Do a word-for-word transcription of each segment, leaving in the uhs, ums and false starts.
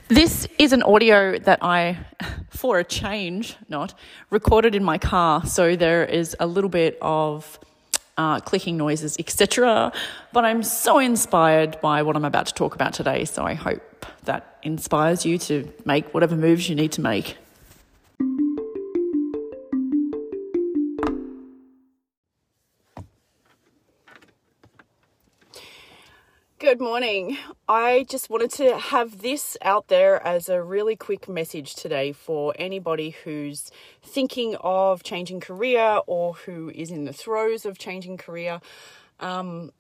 This is an audio that I, for a change, not, recorded in my car. So there is a little bit of uh, clicking noises, et cetera. But I'm so inspired by what I'm about to talk about today. So I hope that inspires you to make whatever moves you need to make. Good morning. I just wanted to have this out there as a really quick message today for anybody who's thinking of changing career or who is in the throes of changing career. Um,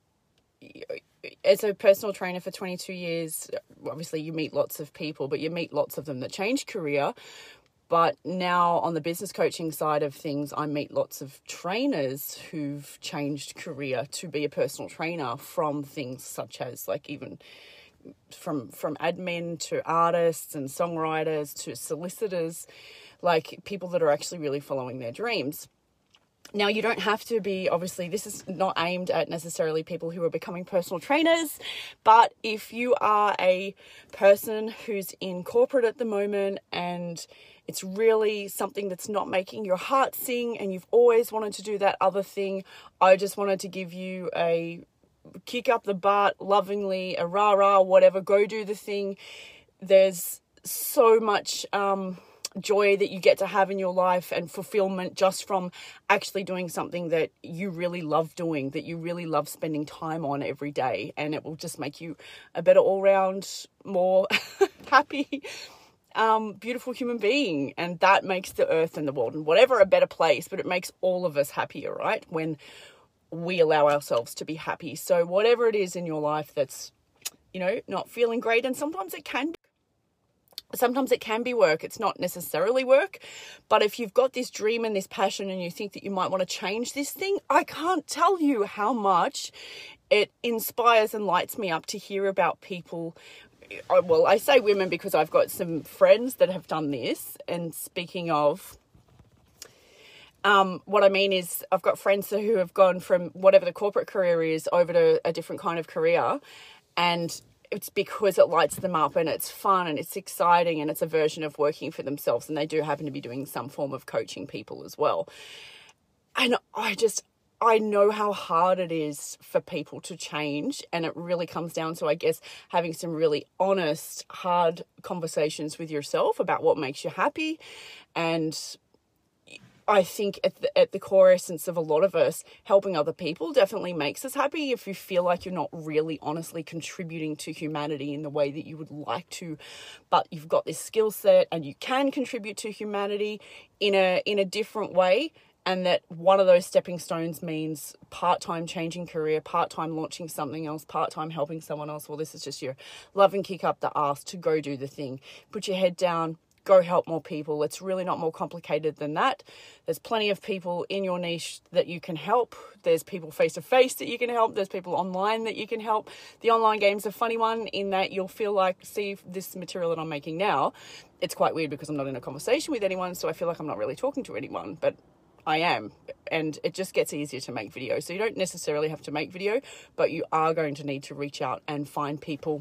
as a personal trainer for twenty-two years, obviously you meet lots of people, but you meet lots of them that change career. But now on the business coaching side of things, I meet lots of trainers who've changed career to be a personal trainer from things such as like even from from admin to artists and songwriters to solicitors, like people that are actually really following their dreams. Now, you don't have to be, obviously, this is not aimed at necessarily people who are becoming personal trainers, but if you are a person who's in corporate at the moment and it's really something that's not making your heart sing and you've always wanted to do that other thing, I just wanted to give you a kick up the butt, lovingly, a rah-rah, whatever, go do the thing. There's so much um, joy that you get to have in your life and fulfillment just from actually doing something that you really love doing, that you really love spending time on every day. And it will just make you a better all-round, more happy, Um, beautiful human being, and that makes the earth and the world and whatever a better place, but it makes all of us happier, right? When we allow ourselves to be happy. So whatever it is in your life that's, you know, not feeling great, and sometimes it can Sometimes it can be work. It's not necessarily work, but if you've got this dream and this passion and you think that you might want to change this thing, I can't tell you how much it inspires and lights me up to hear about people. Well, I say women because I've got some friends that have done this. And speaking of, um, what I mean is I've got friends who have gone from whatever the corporate career is over to a different kind of career. And it's because it lights them up and it's fun and it's exciting and it's a version of working for themselves. And they do happen to be doing some form of coaching people as well. And I just... I know how hard it is for people to change, and it really comes down to, I guess, having some really honest, hard conversations with yourself about what makes you happy. And I think at the, at the core essence of a lot of us, helping other people definitely makes us happy. If you feel like you're not really honestly contributing to humanity in the way that you would like to, but you've got this skill set and you can contribute to humanity in a in a different way, and that one of those stepping stones means part-time changing career, part-time launching something else, part-time helping someone else. Well, this is just your love and kick up the arse to go do the thing. Put your head down, go help more people. It's really not more complicated than that. There's plenty of people in your niche that you can help. There's people face-to-face that you can help. There's people online that you can help. The online game's a funny one in that you'll feel like, see, this material that I'm making now, it's quite weird because I'm not in a conversation with anyone, so I feel like I'm not really talking to anyone, but I am, and it just gets easier to make video. So you don't necessarily have to make video, but you are going to need to reach out and find people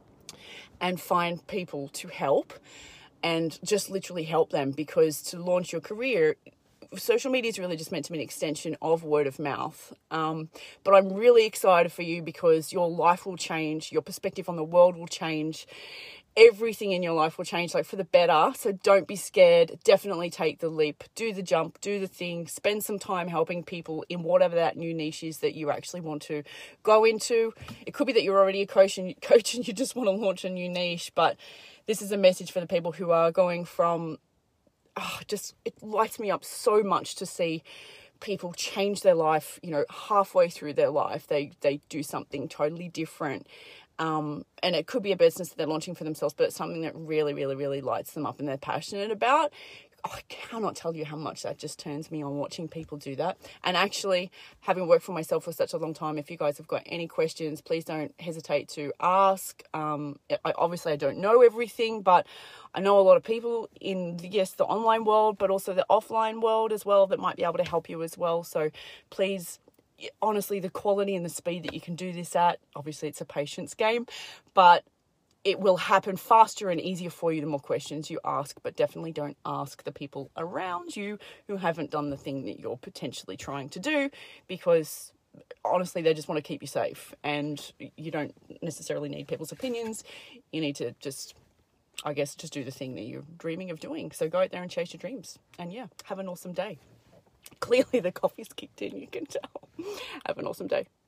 and find people to help and just literally help them, because to launch your career, social media is really just meant to be an extension of word of mouth. Um, but I'm really excited for you because your life will change. Your perspective on the world will change. Everything in your life will change, like for the better. So don't be scared. Definitely take the leap, do the jump, do the thing, spend some time helping people in whatever that new niche is that you actually want to go into. It could be that you're already a coach and, coach and you just want to launch a new niche, but this is a message for the people who are going from, oh, just, it lights me up so much to see people change their life, you know, halfway through their life. They, they do something totally different. Um, and it could be a business that they're launching for themselves, but it's something that really, really, really lights them up and they're passionate about. Oh, I cannot tell you how much that just turns me on watching people do that. And actually, having worked for myself for such a long time, if you guys have got any questions, please don't hesitate to ask. Um, I, obviously, I don't know everything, but I know a lot of people in, yes, the online world, but also the offline world as well that might be able to help you as well. So please, honestly, the quality and the speed that you can do this at, obviously it's a patience game, but it will happen faster and easier for you the more questions you ask, but definitely don't ask the people around you who haven't done the thing that you're potentially trying to do, because honestly, they just want to keep you safe, and you don't necessarily need people's opinions. You need to just, I guess, just do the thing that you're dreaming of doing. So go out there and chase your dreams, and yeah, have an awesome day. Clearly the coffee's kicked in, you can tell. Have an awesome day.